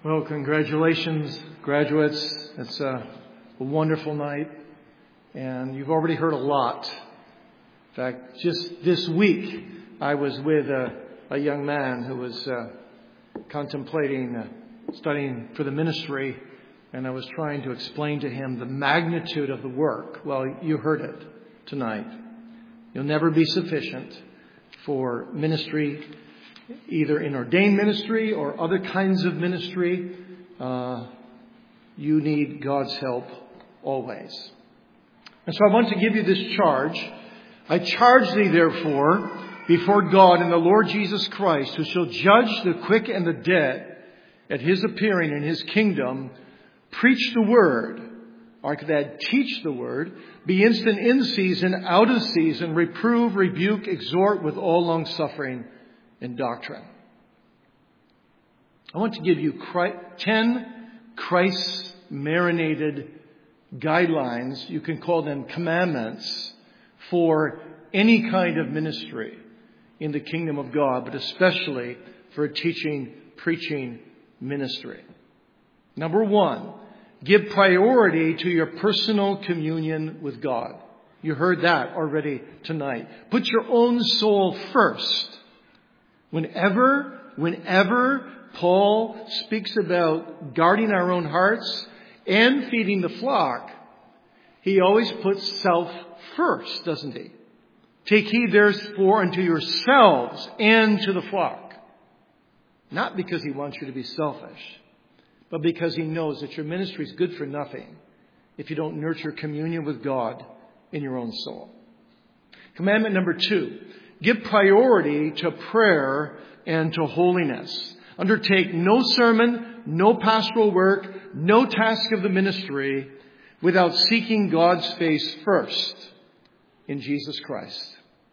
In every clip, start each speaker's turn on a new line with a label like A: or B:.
A: Well, congratulations, graduates. It's a wonderful night, and you've already heard a lot. In fact, just this week, I was with a young man who was contemplating studying for the ministry, and I was trying to explain to him the magnitude of the work. Well, you heard it tonight. You'll never be sufficient for ministry, either in ordained ministry or other kinds of ministry. You need God's help always. And so I want to give you this charge. I charge thee, therefore, before God and the Lord Jesus Christ, who shall judge the quick and the dead at his appearing in his kingdom, preach the word, or I could add, teach the word, be instant in season, out of season, reprove, rebuke, exhort with all long suffering and doctrine. I want to give you 10 Christ-marinated guidelines, you can call them commandments, for any kind of ministry in the kingdom of God, but especially for a teaching, preaching ministry. Number 1, give priority to your personal communion with God. You heard that already tonight. Put your own soul first. Whenever Paul speaks about guarding our own hearts and feeding the flock, he always puts self first, doesn't he? Take heed therefore unto yourselves and to the flock. Not because he wants you to be selfish, but because he knows that your ministry is good for nothing if you don't nurture communion with God in your own soul. Commandment number 2. Give priority to prayer and to holiness. Undertake no sermon, no pastoral work, no task of the ministry without seeking God's face first in Jesus Christ.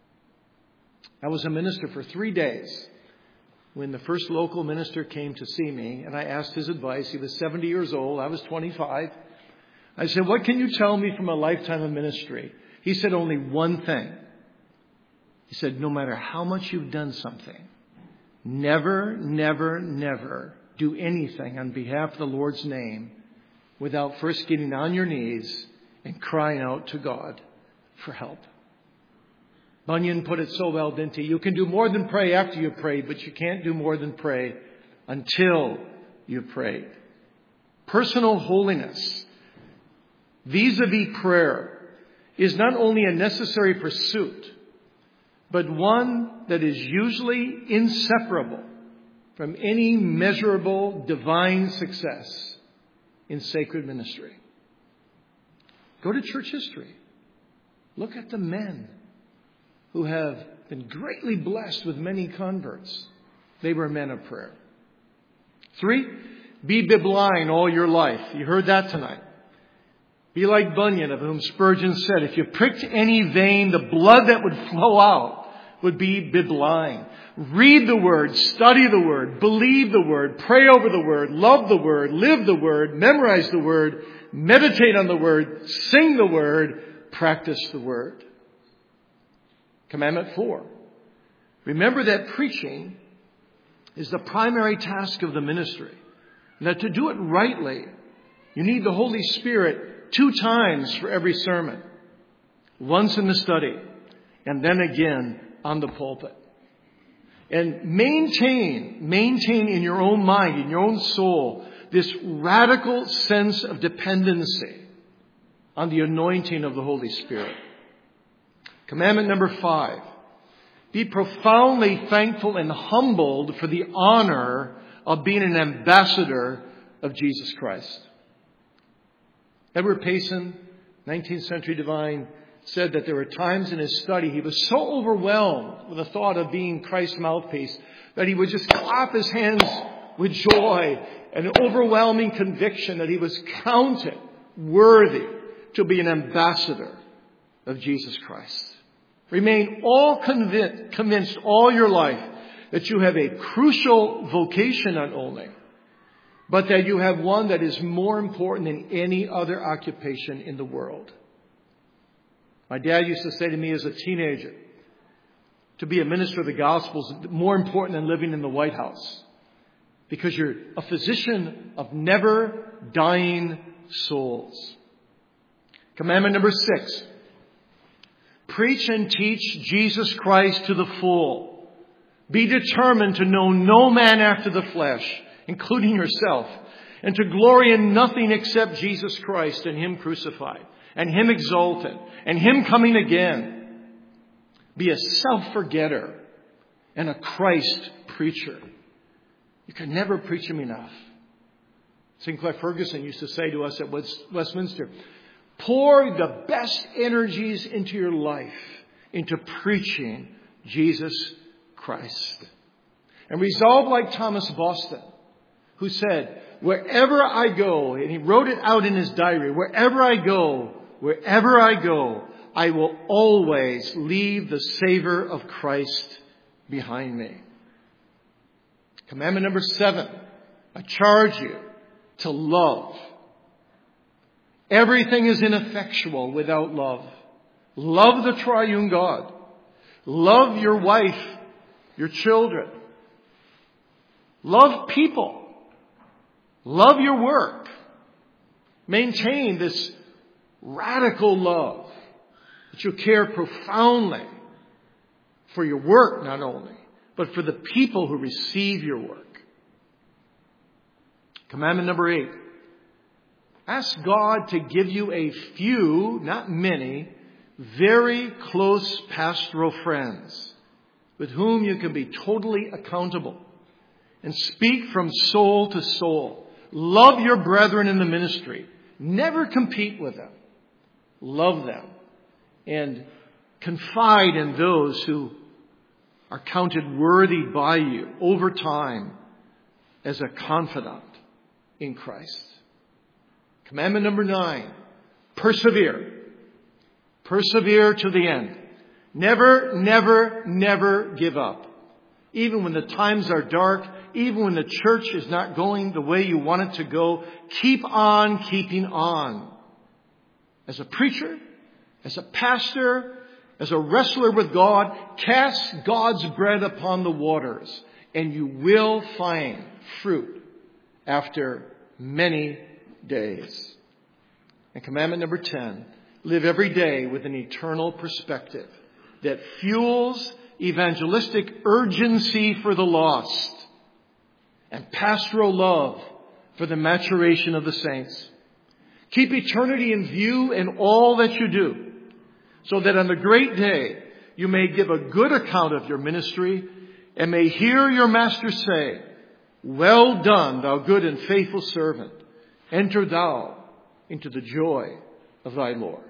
A: I was a minister for 3 days when the first local minister came to see me, and I asked his advice. He was 70 years old. I was 25. I said, "What can you tell me from a lifetime of ministry?" He said only one thing. He said, "No matter how much you've done something, never, never, never do anything on behalf of the Lord's name without first getting on your knees and crying out to God for help." Bunyan put it so well, didn't he? You can do more than pray after you've prayed, but you can't do more than pray until you've prayed. Personal holiness vis-a-vis prayer is not only a necessary pursuit, but one that is usually inseparable from any measurable divine success in sacred ministry. Go to church history. Look at the men who have been greatly blessed with many converts. They were men of prayer. 3, be bibline all your life. You heard that tonight. Be like Bunyan, of whom Spurgeon said, if you pricked any vein, the blood that would flow out would be bibline. Read the Word, study the Word, believe the Word, pray over the Word, love the Word, live the Word, memorize the Word, meditate on the Word, sing the Word, practice the Word. Commandment 4. Remember that preaching is the primary task of the ministry. And that to do it rightly, you need the Holy Spirit 2 times for every sermon. Once in the study, and then again on the pulpit. And maintain in your own mind, in your own soul, this radical sense of dependency on the anointing of the Holy Spirit. Commandment number 5. Be profoundly thankful and humbled for the honor of being an ambassador of Jesus Christ. Edward Payson, 19th century divine, said that there were times in his study he was so overwhelmed with the thought of being Christ's mouthpiece that he would just clap his hands with joy and an overwhelming conviction that he was counted worthy to be an ambassador of Jesus Christ. Remain all convinced all your life that you have a crucial vocation not only, but that you have one that is more important than any other occupation in the world. My dad used to say to me as a teenager, to be a minister of the gospel is more important than living in the White House. because you're a physician of never dying souls. Commandment number 6. Preach and teach Jesus Christ to the full. Be determined to know no man after the flesh, including yourself, and to glory in nothing except Jesus Christ and Him crucified, and Him exalted, and Him coming again. Be a self-forgetter and a Christ preacher. You can never preach Him enough. Sinclair Ferguson used to say to us at Westminster, pour the best energies into your life, into preaching Jesus Christ. And resolve like Thomas Boston, who said, wherever I go, and he wrote it out in his diary, wherever I go, I will always leave the savor of Christ behind me. Commandment number 7, I charge you to love. Everything is ineffectual without love. Love the triune God. Love your wife, your children. Love people. Love your work. Maintain this radical love that you care profoundly for your work not only, but for the people who receive your work. Commandment number 8. Ask God to give you a few, not many, very close pastoral friends with whom you can be totally accountable and speak from soul to soul. Love your brethren in the ministry. Never compete with them. Love them. And confide in those who are counted worthy by you over time as a confidant in Christ. Commandment number 9, persevere. Persevere to the end. Never, never, never give up. Even when the times are dark, even when the church is not going the way you want it to go, keep on keeping on. As a preacher, as a pastor, as a wrestler with God, cast God's bread upon the waters, and you will find fruit after many days. And commandment number 10, live every day with an eternal perspective that fuels evangelistic urgency for the lost and pastoral love for the maturation of the saints. Keep eternity in view in all that you do, so that on the great day you may give a good account of your ministry and may hear your master say, well done, thou good and faithful servant. Enter thou into the joy of thy Lord.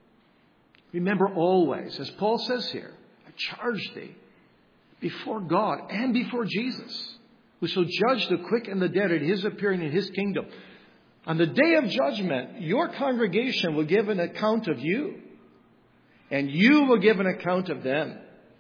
A: Remember always, as Paul says here, I charge thee before God and before Jesus, who shall judge the quick and the dead at His appearing in His kingdom. On the day of judgment, your congregation will give an account of you, and you will give an account of them.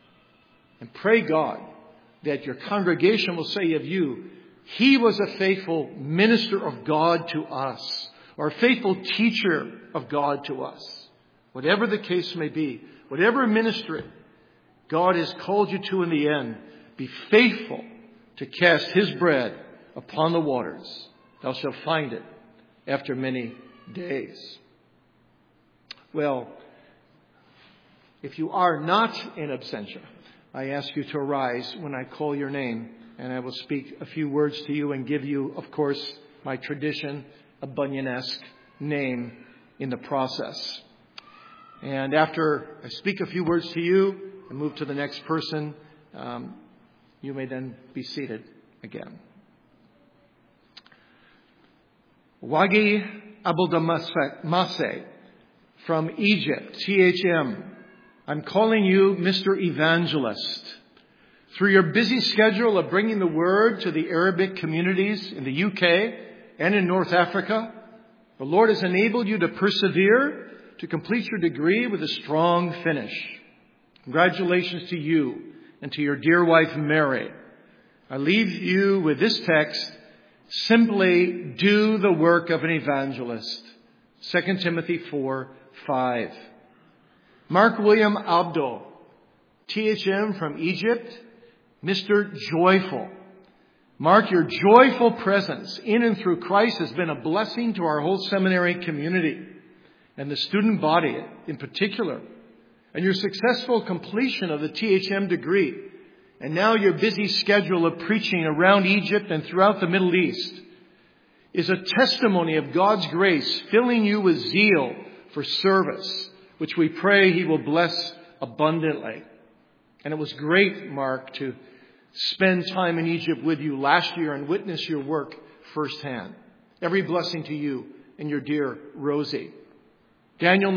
A: And pray God that your congregation will say of you, he was a faithful minister of God to us, or a faithful teacher of God to us. Whatever the case may be, whatever ministry God has called you to in the end, be faithful to cast His bread upon the waters. Thou shalt find it after many days. Well, if you are not in absentia, I ask you to arise when I call your name, and I will speak a few words to you and give you, of course, my tradition, a Bunyan-esque name in the process. And after I speak a few words to you and move to the next person, you may then be seated again. Wagi Abdulmaseh from Egypt, THM. I'm calling you Mr. Evangelist. Through your busy schedule of bringing the word to the Arabic communities in the UK and in North Africa, the Lord has enabled you to persevere to complete your degree with a strong finish. Congratulations to you and to your dear wife, Mary. I leave you with this text: simply do the work of an evangelist. 2 Timothy 4:5. Mark William Abdo, THM from Egypt, Mr. Joyful. Mark, your joyful presence in and through Christ has been a blessing to our whole seminary community and the student body in particular. And your successful completion of the THM degree and now your busy schedule of preaching around Egypt and throughout the Middle East is a testimony of God's grace filling you with zeal for service, which we pray He will bless abundantly. And it was great, Mark, to spend time in Egypt with you last year and witness your work firsthand. Every blessing to you and your dear Rosie. Daniel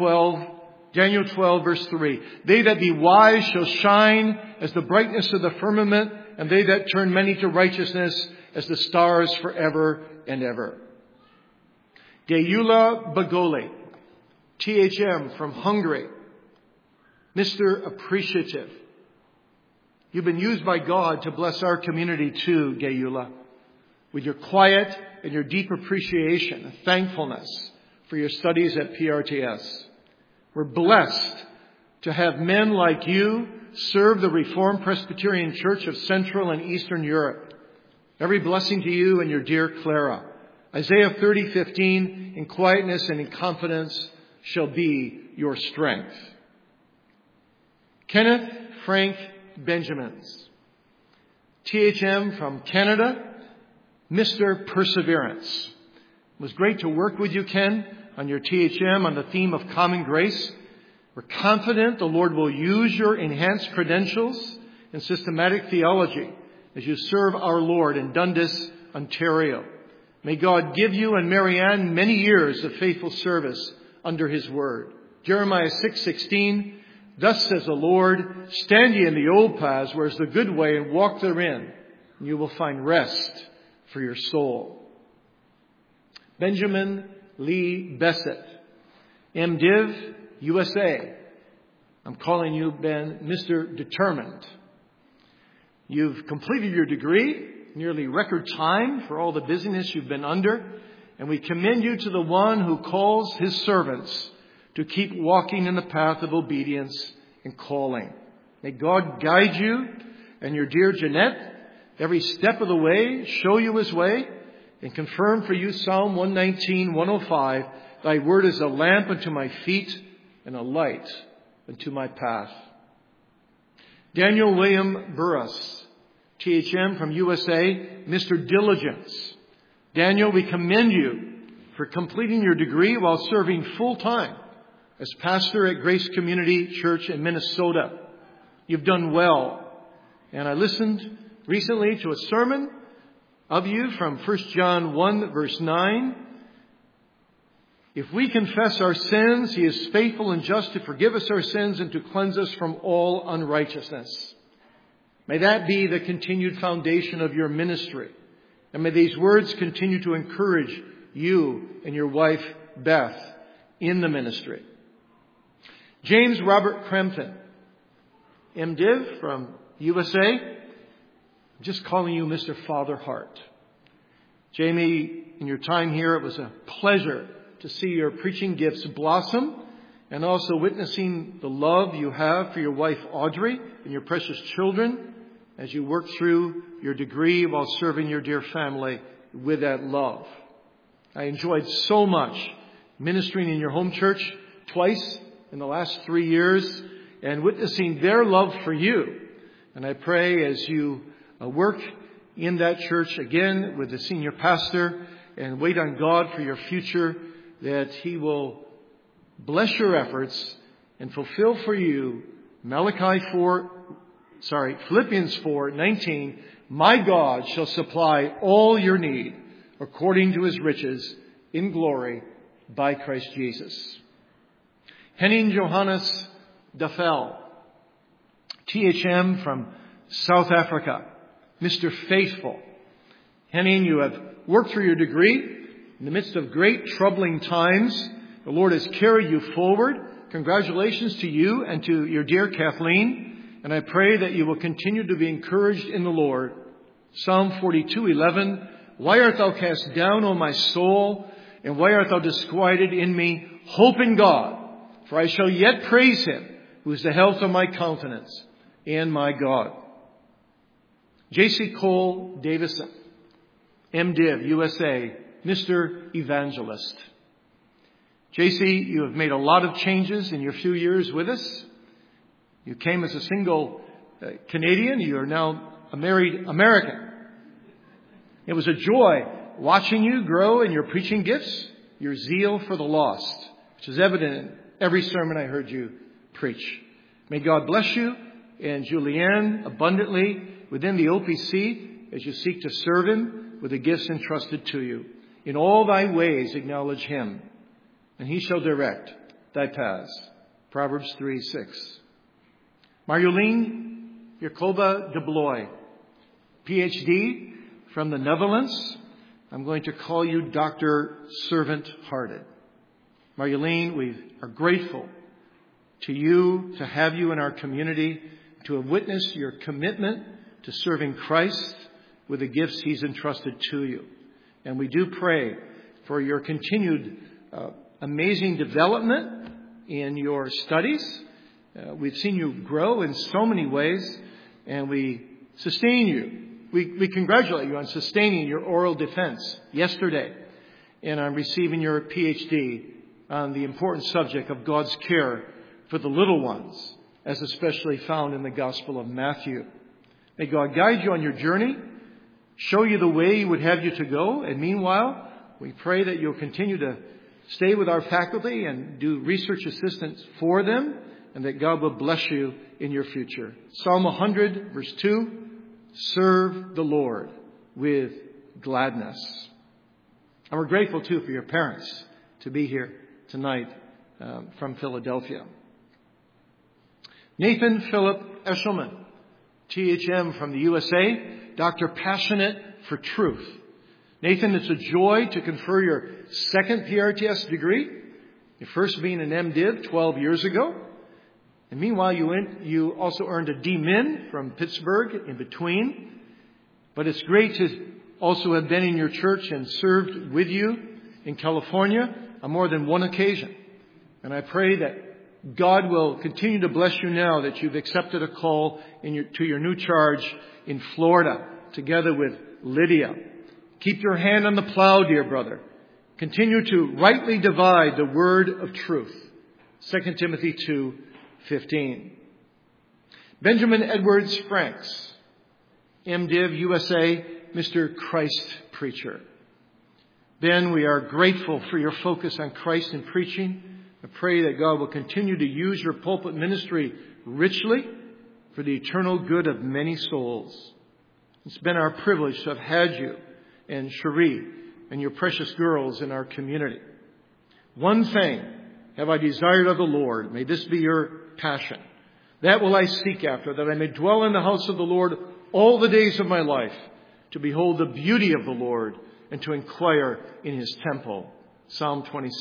A: 12 verse 3. They that be wise shall shine as the brightness of the firmament, and they that turn many to righteousness as the stars forever and ever. Geula Bagoli, THM from Hungary. Mr. Appreciative. You've been used by God to bless our community too, Geula, with your quiet and your deep appreciation and thankfulness for your studies at PRTS. We're blessed to have men like you serve the Reformed Presbyterian Church of Central and Eastern Europe. Every blessing to you and your dear Clara. Isaiah 30:15, in quietness and in confidence shall be your strength. Kenneth Frank Benjamins, THM from Canada, Mr. Perseverance. It was great to work with you, Ken, on your THM on the theme of common grace. We're confident the Lord will use your enhanced credentials in systematic theology as you serve our Lord in Dundas, Ontario. May God give you and Marianne many years of faithful service under His word. Jeremiah 6:16, thus says the Lord, stand ye in the old paths, where is the good way, and walk therein, and you will find rest for your soul. Benjamin Lee Bessett, MDiv, USA. I'm calling you, Ben, Mr. Determined. You've completed your degree, nearly record time for all the busyness you've been under, and we commend you to the one who calls His servants to keep walking in the path of obedience and calling. May God guide you and your dear Jeanette every step of the way, show you His way, and confirm for you Psalm 119, 105, thy word is a lamp unto my feet and a light unto my path. Daniel William Burris, THM from USA, Mr. Diligence. Daniel, we commend you for completing your degree while serving full-time as pastor at Grace Community Church in Minnesota. You've done well. And I listened recently to a sermon of you from 1 John 1 verse 9. If we confess our sins, He is faithful and just to forgive us our sins and to cleanse us from all unrighteousness. May that be the continued foundation of your ministry. And may these words continue to encourage you and your wife, Beth, in the ministry. James Robert Crampton, MDiv from USA. I'm just calling you Mr. Father Hart. Jamie, in your time here, it was a pleasure to see your preaching gifts blossom and also witnessing the love you have for your wife, Audrey, and your precious children as you work through your degree while serving your dear family with that love. I enjoyed so much ministering in your home church twice in the last 3 years and witnessing their love for you. And I pray as you work in that church again with the senior pastor and wait on God for your future, that He will bless your efforts and fulfill for you Philippians 4:19. My God shall supply all your need according to His riches in glory by Christ Jesus. Henning Johannes Dafel, THM from South Africa, Mr. Faithful. Henning, you have worked through your degree in the midst of great troubling times. The Lord has carried you forward. Congratulations to you and to your dear Kathleen. And I pray that you will continue to be encouraged in the Lord. Psalm 42:11. Why art thou cast down, O my soul? And why art thou disquieted in me? Hope in God, for I shall yet praise Him, who is the health of my countenance and my God. J.C. Cole Davison, MDiv, USA, Mr. Evangelist. J.C., you have made a lot of changes in your few years with us. You came as a single Canadian. You are now a married American. It was a joy watching you grow in your preaching gifts, your zeal for the lost, which is evident in every sermon I heard you preach. May God bless you and Julianne abundantly within the OPC as you seek to serve Him with the gifts entrusted to you. In all thy ways acknowledge Him, and He shall direct thy paths. Proverbs 3:6. Marjolein Jacoba de Bloy, PhD from the Netherlands. I'm going to call you Dr. Servant-Hearted. Marjolein, we are grateful to you, to have you in our community, to have witnessed your commitment to serving Christ with the gifts He's entrusted to you. And we do pray for your continued amazing development in your studies. We've seen you grow in so many ways, and we sustain you. We congratulate you on sustaining your oral defense yesterday and on receiving your PhD on the important subject of God's care for the little ones, as especially found in the Gospel of Matthew. May God guide you on your journey, show you the way He would have you to go, and meanwhile, we pray that you'll continue to stay with our faculty and do research assistance for them, and that God will bless you in your future. Psalm 100, verse 2, serve the Lord with gladness. And we're grateful, too, for your parents to be here tonight from Philadelphia. Nathan Philip Eshelman, THM from the USA, Dr. Passionate for Truth. Nathan, it's a joy to confer your second PRTS degree, your first being an MDiv 12 years ago. And meanwhile, you also earned a DMin from Pittsburgh in between. But it's great to also have been in your church and served with you in California on more than one occasion. And I pray that God will continue to bless you now that you've accepted a call to your new charge in Florida together with Lydia. Keep your hand on the plow, dear brother. Continue to rightly divide the word of truth. 2 Timothy 2:15. Benjamin Edwards Franks, MDiv USA, Mr. Christ Preacher. Ben, we are grateful for your focus on Christ in preaching. I pray that God will continue to use your pulpit ministry richly for the eternal good of many souls. It's been our privilege to have had you and Cherie and your precious girls in our community. One thing have I desired of the Lord. May this be your passion. That will I seek after, that I may dwell in the house of the Lord all the days of my life, to behold the beauty of the Lord and to inquire in His temple. Psalm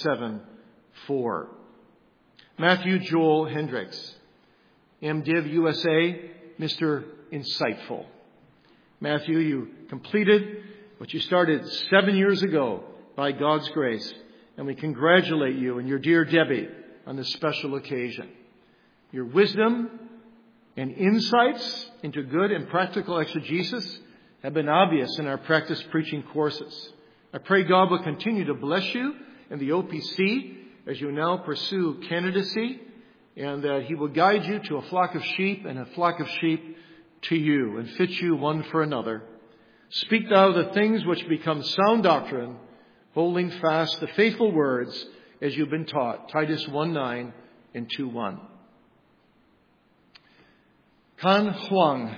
A: 27:4. Matthew Joel Hendricks, MDiv USA, Mr. Insightful. Matthew, you completed what you started 7 years ago by God's grace, and we congratulate you and your dear Debbie on this special occasion. Your wisdom and insights into good and practical exegesis have been obvious in our practice preaching courses. I pray God will continue to bless you in the OPC as you now pursue candidacy, and that He will guide you to a flock of sheep and a flock of sheep to you and fit you one for another. Speak thou the things which become sound doctrine, holding fast the faithful words as you've been taught. Titus 1:9 and 2:1. Kan Huang,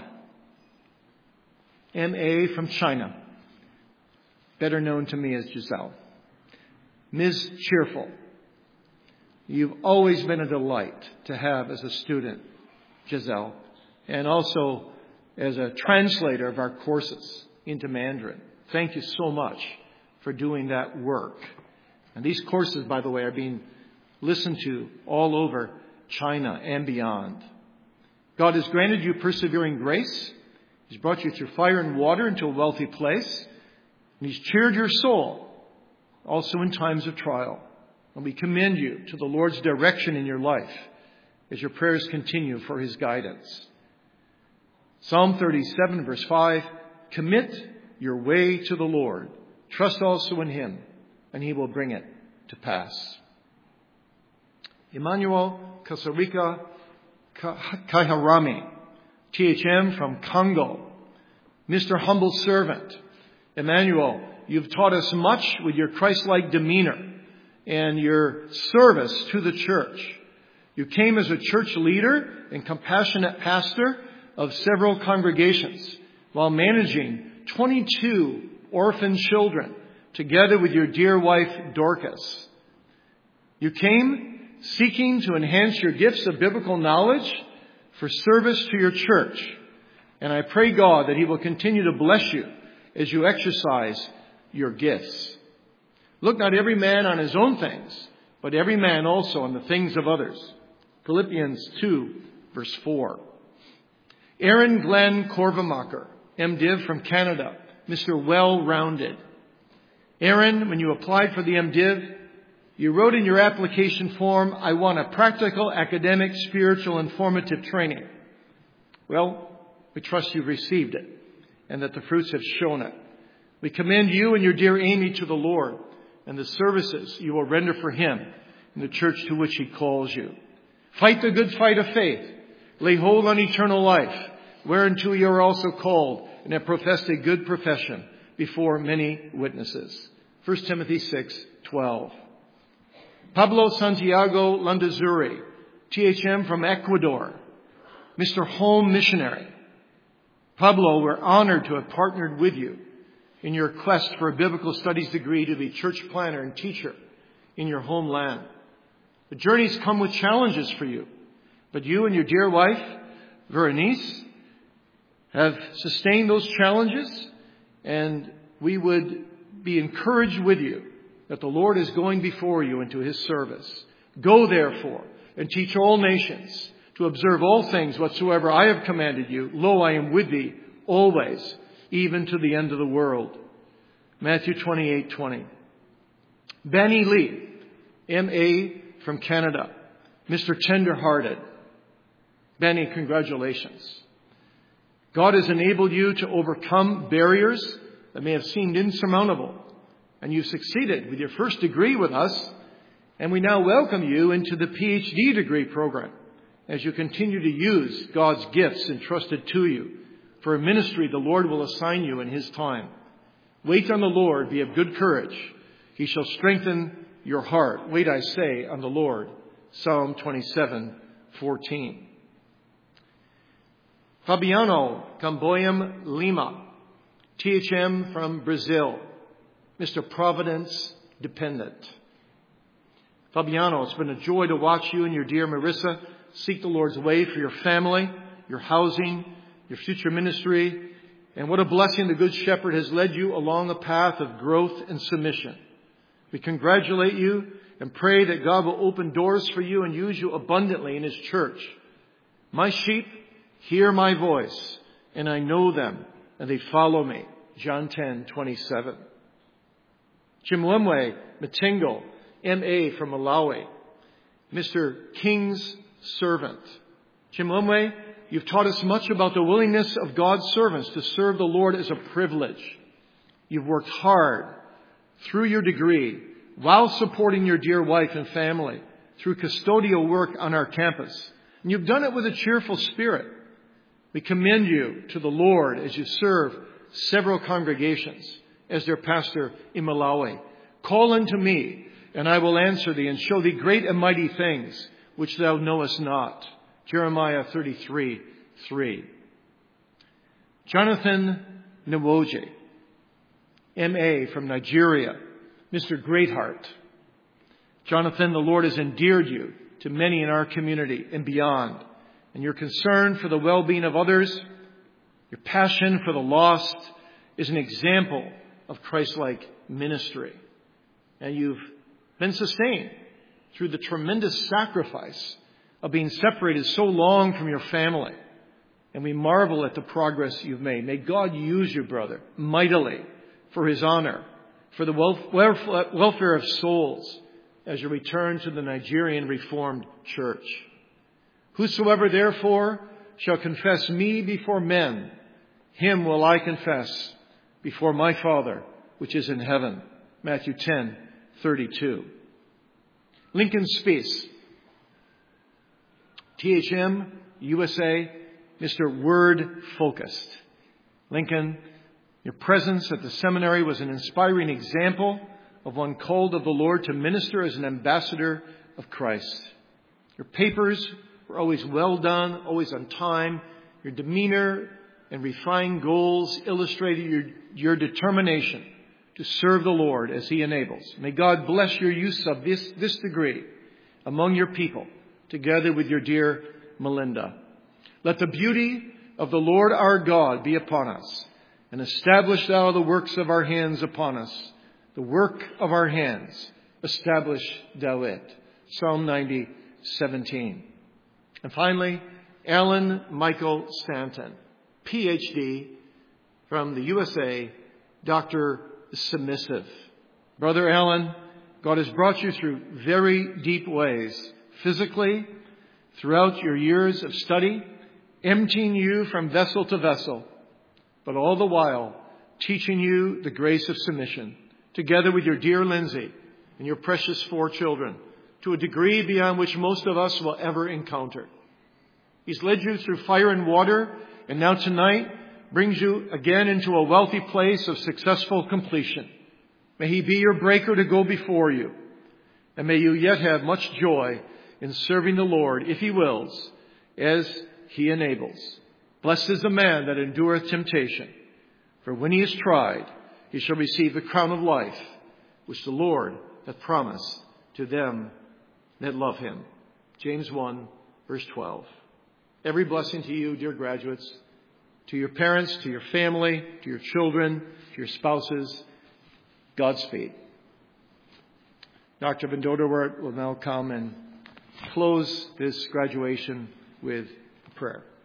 A: M.A. from China, better known to me as Giselle. Ms. Cheerful, you've always been a delight to have as a student, Giselle, and also as a translator of our courses into Mandarin. Thank you so much for doing that work. And these courses, by the way, are being listened to all over China and beyond. God has granted you persevering grace. He's brought you through fire and water into a wealthy place. And He's cheered your soul, also in times of trial. And we commend you to the Lord's direction in your life as your prayers continue for His guidance. Psalm 37, verse 5, commit your way to the Lord. Trust also in Him, and He will bring it to pass. Emmanuel Kasarika Kaiharami, THM from Congo. Mr. Humble Servant, Emmanuel, you've taught us much with your Christ-like demeanor and your service to the church. You came as a church leader and compassionate pastor of several congregations while managing 22 orphan children together with your dear wife Dorcas. You came seeking to enhance your gifts of biblical knowledge for service to your church. And I pray God that He will continue to bless you as you exercise your gifts. Look not every man on his own things, but every man also on the things of others. Philippians 2, verse 4. Aaron Glenn Korvemacher, MDiv from Canada, Mr. Well-Rounded. Aaron, when you applied for the MDiv, you wrote in your application form, I want a practical, academic, spiritual, and formative training. Well, we trust you've received it and that the fruits have shown it. We commend you and your dear Amy to the Lord and the services you will render for Him in the church to which He calls you. Fight the good fight of faith. Lay hold on eternal life, whereunto you are also called and have professed a good profession before many witnesses. 1 Timothy 6:12. Pablo Santiago Landazuri, THM from Ecuador, Mr. Home Missionary. Pablo, we're honored to have partnered with you in your quest for a biblical studies degree to be church planner and teacher in your homeland. The journey's come with challenges for you, but you and your dear wife, Veronice, have sustained those challenges, and we would be encouraged with you that the Lord is going before you into His service. Go therefore and teach all nations to observe all things whatsoever I have commanded you. Lo, I am with thee always, even to the end of the world. Matthew 28:20. Benny Lee, M.A. from Canada, Mr. Tenderhearted. Benny, congratulations. God has enabled you to overcome barriers that may have seemed insurmountable. And you've succeeded with your first degree with us. And we now welcome you into the PhD degree program as you continue to use God's gifts entrusted to you for a ministry the Lord will assign you in His time. Wait on the Lord, be of good courage. He shall strengthen your heart. Wait, I say, on the Lord. Psalm 27:14. Fabiano Camboyam Lima, THM from Brazil, Mr. Providence Dependent. Fabiano, it's been a joy to watch you and your dear Marissa seek the Lord's way for your family, your housing, your future ministry. And what a blessing the Good Shepherd has led you along a path of growth and submission. We congratulate you and pray that God will open doors for you and use you abundantly in His church. My sheep hear my voice, and I know them, and they follow me. John 10:27. Chimwemwe Matingo, M.A. from Malawi, Mr. King's servant. Chimwemwe, you've taught us much about the willingness of God's servants to serve the Lord as a privilege. You've worked hard through your degree while supporting your dear wife and family through custodial work on our campus. And you've done it with a cheerful spirit. We commend you to the Lord as you serve several congregations as their pastor in Malawi. Call unto me, and I will answer thee and show thee great and mighty things which thou knowest not. Jeremiah 33:3. Jonathan Nwoje, M.A. from Nigeria, Mr. Greatheart. Jonathan, the Lord has endeared you to many in our community and beyond. And your concern for the well-being of others, your passion for the lost, is an example of Christ-like ministry. And you've been sustained through the tremendous sacrifice of being separated so long from your family. And we marvel at the progress you've made. May God use you, brother, mightily for His honor, for the welfare of souls as you return to the Nigerian Reformed Church. Whosoever therefore shall confess me before men, him will I confess before my Father, which is in heaven. Matthew 10:32. Lincoln Speece, THM, USA, Mr. Word Focused. Lincoln, your presence at the seminary was an inspiring example of one called of the Lord to minister as an ambassador of Christ. Your papers were always well done, always on time. Your demeanor and refined goals illustrated your determination to serve the Lord as He enables. May God bless your use of this degree among your people, together with your dear Melinda. Let the beauty of the Lord our God be upon us, and establish thou the works of our hands upon us. The work of our hands, establish thou it. Psalm 90:17. And finally, Alan Michael Stanton, PhD from the USA, Dr. Submissive. Brother Alan, God has brought you through very deep ways, physically, throughout your years of study, emptying you from vessel to vessel, but all the while teaching you the grace of submission, together with your dear Lindsay and your precious 4 children, to a degree beyond which most of us will ever encounter. He's led you through fire and water, and now tonight brings you again into a wealthy place of successful completion. May He be your breaker to go before you, and may you yet have much joy in serving the Lord, if He wills, as He enables. Blessed is the man that endureth temptation, for when he is tried, he shall receive the crown of life, which the Lord hath promised to them that love Him. James 1, verse 12. Every blessing to you, dear graduates, to your parents, to your family, to your children, to your spouses. Godspeed. Dr. Van Doderwaert will now come and close this graduation with prayer.